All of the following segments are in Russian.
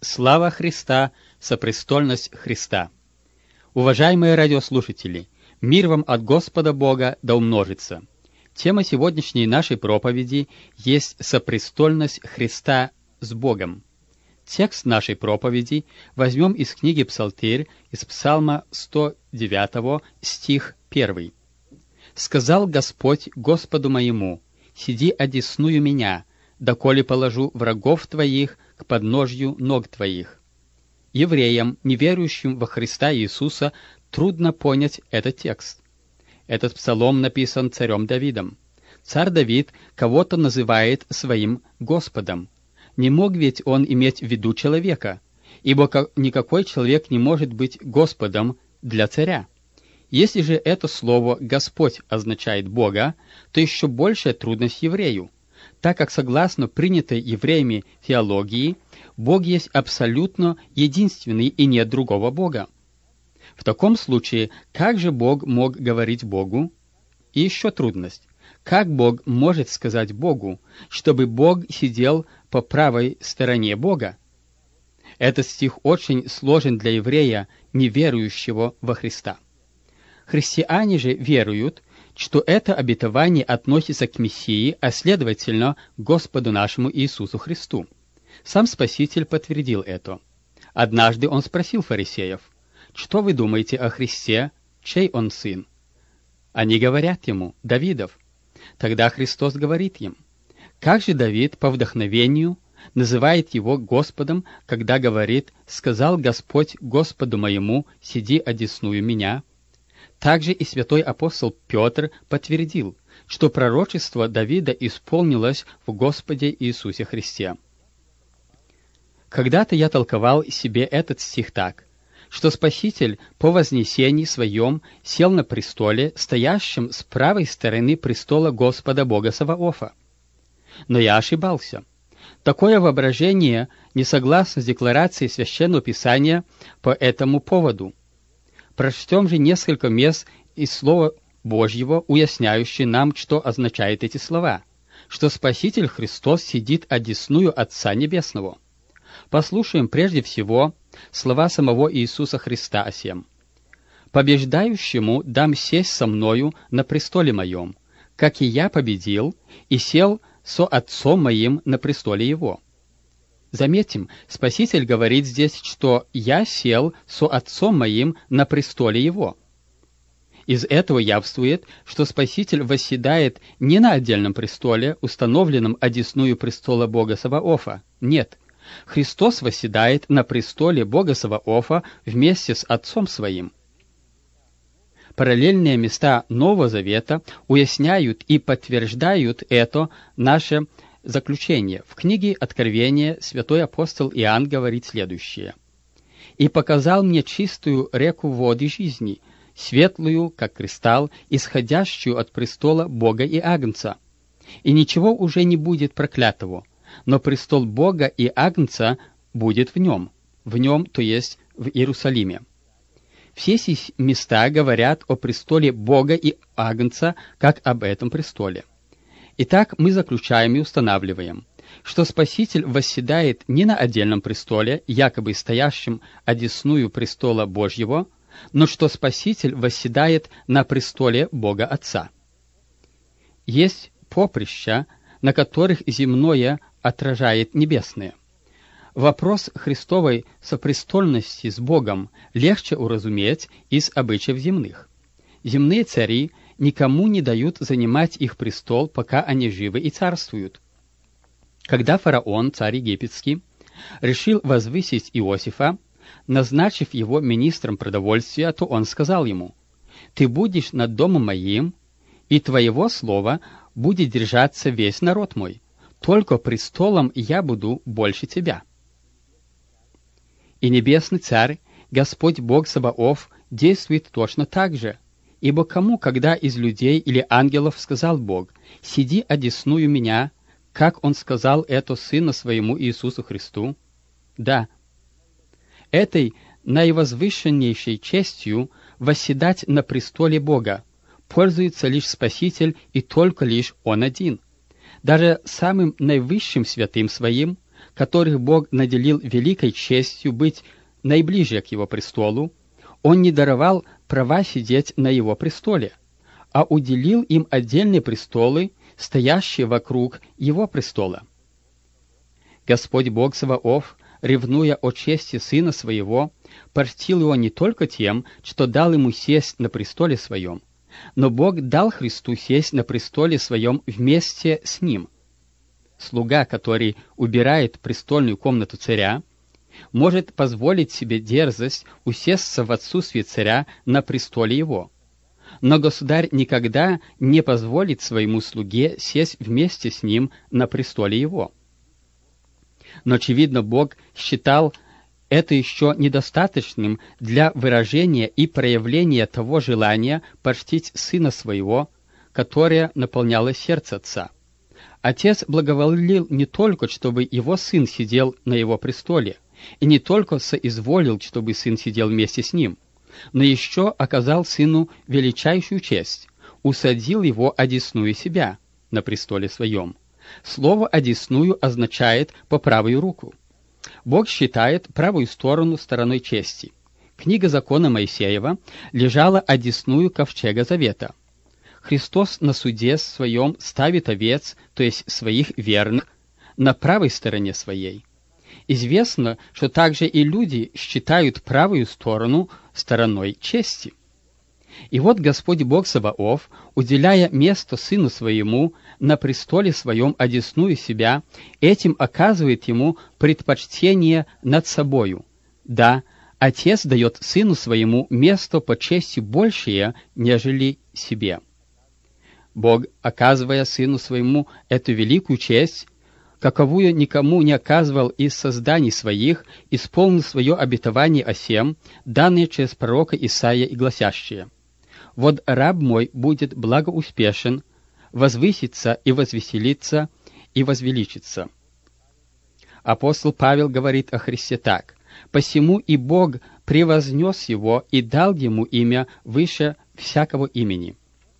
Слава Христа, сопрестольность Христа. Уважаемые радиослушатели, мир вам от Господа Бога да умножится. Тема сегодняшней нашей проповеди есть сопрестольность Христа с Богом. Текст нашей проповеди возьмем из книги Псалтирь, из Псалма 109, стих 1. «Сказал Господь Господу моему, сиди одесную меня, доколе положу врагов твоих к подножью ног твоих». Евреям, неверующим во Христа Иисуса, трудно понять этот текст. Этот псалом написан царем Давидом. Царь Давид кого-то называет своим Господом. Не мог ведь он иметь в виду человека, ибо никакой человек не может быть Господом для царя. Если же это слово «Господь» означает Бога, то еще большая трудность еврею, так как согласно принятой евреями теологии, Бог есть абсолютно единственный и нет другого Бога. В таком случае, как же Бог мог говорить Богу? И еще трудность. Как Бог может сказать Богу, чтобы Бог сидел по правой стороне Бога? Этот стих очень сложен для еврея, неверующего во Христа. Христиане же веруют, что это обетование относится к Мессии, а следовательно, к Господу нашему Иисусу Христу. Сам Спаситель подтвердил это. Однажды он спросил фарисеев: «Что вы думаете о Христе? Чей он сын?» Они говорят ему: «Давидов». Тогда Христос говорит им: «Как же Давид по вдохновению называет его Господом, когда говорит: «Сказал Господь Господу моему, сиди одесную меня»?» Также и святой апостол Петр подтвердил, что пророчество Давида исполнилось в Господе Иисусе Христе. Когда-то я толковал себе этот стих так, что Спаситель по вознесении своем сел на престоле, стоящем с правой стороны престола Господа Бога Саваофа. Но я ошибался. Такое воображение не согласно с декларацией Священного Писания по этому поводу. Прочтем же несколько мест из Слова Божьего, уясняющие нам, что означают эти слова, что Спаситель Христос сидит одесную Отца Небесного. Послушаем прежде всего слова самого Иисуса Христа о сем. «Побеждающему дам сесть со мною на престоле моем, как и я победил и сел со Отцом моим на престоле его». Заметим, Спаситель говорит здесь, что «я сел со Отцом моим на престоле его». Из этого явствует, что Спаситель восседает не на отдельном престоле, установленном одесную престола Бога Саваофа. Нет, Христос восседает на престоле Бога Саваофа вместе с Отцом Своим. Параллельные места Нового Завета уясняют и подтверждают это наше заключение. В книге Откровения святой апостол Иоанн говорит следующее: «И показал мне чистую реку воды жизни, светлую, как кристалл, исходящую от престола Бога и Агнца. И ничего уже не будет проклятого, но престол Бога и Агнца будет в нем, то есть в Иерусалиме». Все эти места говорят о престоле Бога и Агнца, как об этом престоле. Итак, мы заключаем и устанавливаем, что Спаситель восседает не на отдельном престоле, якобы стоящем одесную престола Божьего, но что Спаситель восседает на престоле Бога Отца. Есть поприща, на которых земное отражает небесное. Вопрос Христовой сопрестольности с Богом легче уразуметь из обычаев земных. Земные цари никому не дают занимать их престол, пока они живы и царствуют. Когда фараон, царь египетский, решил возвысить Иосифа, назначив его министром продовольствия, то он сказал ему: «Ты будешь над домом моим, и твоего слова будет держаться весь народ мой, только престолом я буду больше тебя». И небесный царь, Господь Бог Саваоф, действует точно так же. Ибо кому, когда из людей или ангелов сказал Бог: «Сиди одесную меня», как Он сказал это Сыну Своему Иисусу Христу? Да, этой наивозвышеннейшей честью восседать на престоле Бога пользуется лишь Спаситель и только лишь Он один. Даже самым наивысшим святым Своим, которых Бог наделил великой честью быть наиближе к Его престолу, Он не даровал права сидеть на Его престоле, а уделил им отдельные престолы, стоящие вокруг Его престола. Господь Бог Саваоф, ревнуя о чести Сына Своего, почтил Его не только тем, что дал Ему сесть на престоле Своем, но Бог дал Христу сесть на престоле Своем вместе с Ним. Слуга, который убирает престольную комнату царя, может позволить себе дерзость усесться в отсутствие царя на престоле его. Но государь никогда не позволит своему слуге сесть вместе с ним на престоле его. Но, очевидно, Бог считал это еще недостаточным для выражения и проявления того желания почтить Сына Своего, которое наполняло сердце Отца. Отец благоволил не только, чтобы Его Сын сидел на Его престоле, и не только соизволил, чтобы Сын сидел вместе с Ним, но еще оказал Сыну величайшую честь, усадил Его одесную себя на престоле Своем. Слово «одесную» означает «по правую руку». Бог считает правую сторону стороной чести. Книга закона Моисеева лежала одесную ковчега завета. Христос на суде Своем ставит овец, то есть своих верных, на правой стороне своей. Известно, что также и люди считают правую сторону стороной чести. И вот Господь Бог Саваоф, уделяя место Сыну Своему на престоле Своем одесную себя, этим оказывает Ему предпочтение над собою. Да, Отец дает Сыну Своему место по чести большее, нежели себе. Бог, оказывая Сыну Своему эту великую честь, каковую никому не оказывал из созданий своих, исполнил свое обетование о сем, данное через пророка Исаия и гласящее: «Вот раб мой будет благоуспешен, возвысится и возвеселится и возвеличится». Апостол Павел говорит о Христе так: «Посему и Бог превознес его и дал ему имя выше всякого имени».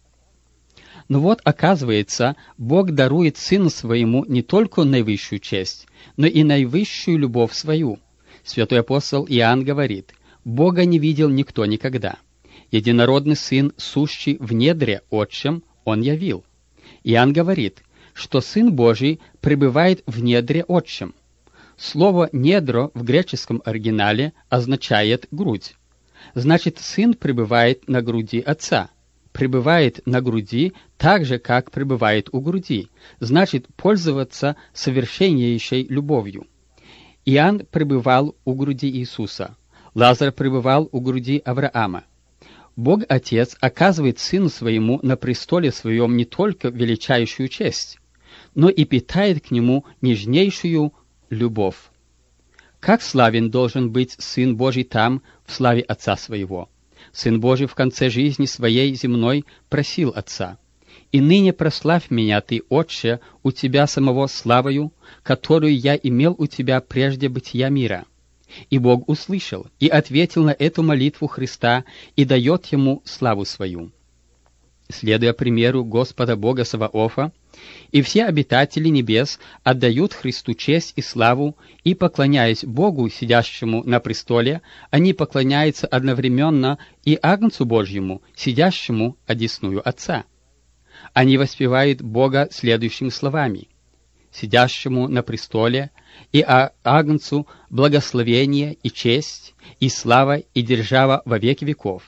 Но вот, оказывается, Бог дарует Сыну Своему не только наивысшую честь, но и наивысшую любовь свою. Святой апостол Иоанн говорит: «Бога не видел никто никогда. Единородный Сын, сущий в недре Отчем, Он явил». Иоанн говорит, что Сын Божий пребывает в недре Отчем. Слово «недро» в греческом оригинале означает «грудь». Значит, Сын пребывает на груди Отца. Пребывает на груди так же, как пребывает у груди, значит, пользоваться совершеннейшей любовью. Иоанн пребывал у груди Иисуса, Лазарь пребывал у груди Авраама. Бог Отец оказывает Сыну Своему на престоле Своем не только величайшую честь, но и питает к Нему нежнейшую любовь. Как славен должен быть Сын Божий там, в славе Отца Своего! Сын Божий в конце жизни Своей земной просил Отца: «И ныне прославь меня Ты, Отче, у Тебя самого славою, которую я имел у Тебя прежде бытия мира». И Бог услышал и ответил на эту молитву Христа и дает Ему славу Свою. Следуя примеру Господа Бога Саваофа, и все обитатели небес отдают Христу честь и славу, и, поклоняясь Богу, сидящему на престоле, они поклоняются одновременно и Агнцу Божьему, сидящему одесную Отца. Они воспевают Бога следующими словами: «Сидящему на престоле и Агнцу благословение и честь, и слава, и держава во веки веков».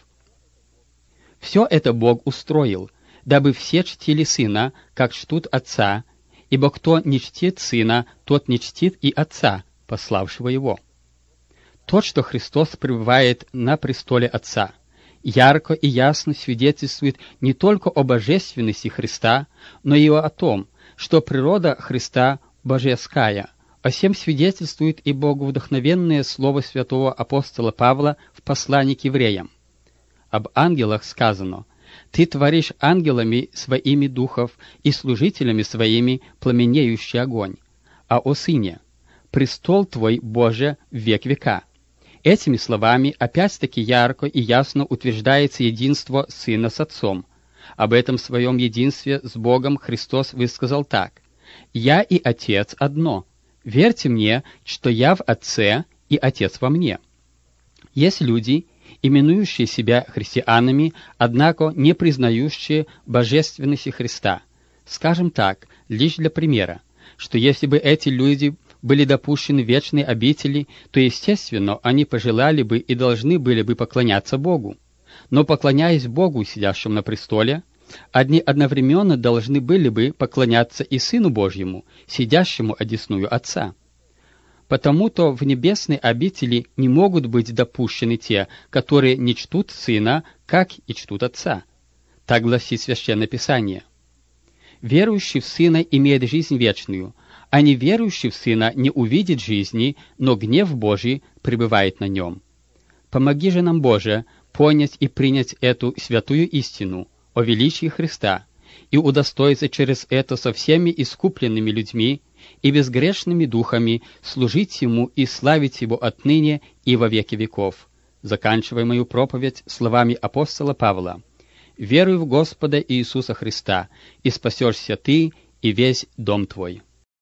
Все это Бог устроил, дабы все чтили Сына, как чтут Отца, ибо кто не чтит Сына, тот не чтит и Отца, пославшего Его. То, что Христос пребывает на престоле Отца, ярко и ясно свидетельствует не только о божественности Христа, но и о том, что природа Христа божеская. О сем свидетельствует и боговдохновенное слово святого апостола Павла в послании к евреям. Об ангелах сказано: «Ты творишь ангелами своими духов и служителями своими пламенеющий огонь». А о Сыне: «Престол Твой, Боже, в век века». Этими словами опять-таки ярко и ясно утверждается единство Сына с Отцом. Об этом своем единстве с Богом Христос высказал так: «Я и Отец одно». Верьте мне, что я в Отце и Отец во мне. Есть люди, именующие себя христианами, однако не признающие божественности Христа. Скажем так, лишь для примера, что если бы эти люди были допущены в вечные обители, то, естественно, они пожелали бы и должны были бы поклоняться Богу. Но, поклоняясь Богу, сидящему на престоле, одни одновременно должны были бы поклоняться и Сыну Божьему, сидящему одесную Отца. Потому-то в небесной обители не могут быть допущены те, которые не чтут Сына, как и чтут Отца. Так гласит Священное Писание. Верующий в Сына имеет жизнь вечную, а неверующий в Сына не увидит жизни, но гнев Божий пребывает на нем. Помоги же нам, Боже, понять и принять эту святую истину о величии Христа и удостоиться через это со всеми искупленными людьми и безгрешными духами служить Ему и славить Его отныне и во веки веков. Заканчивая мою проповедь словами апостола Павла: «Веруй в Господа Иисуса Христа, и спасешься ты и весь дом твой».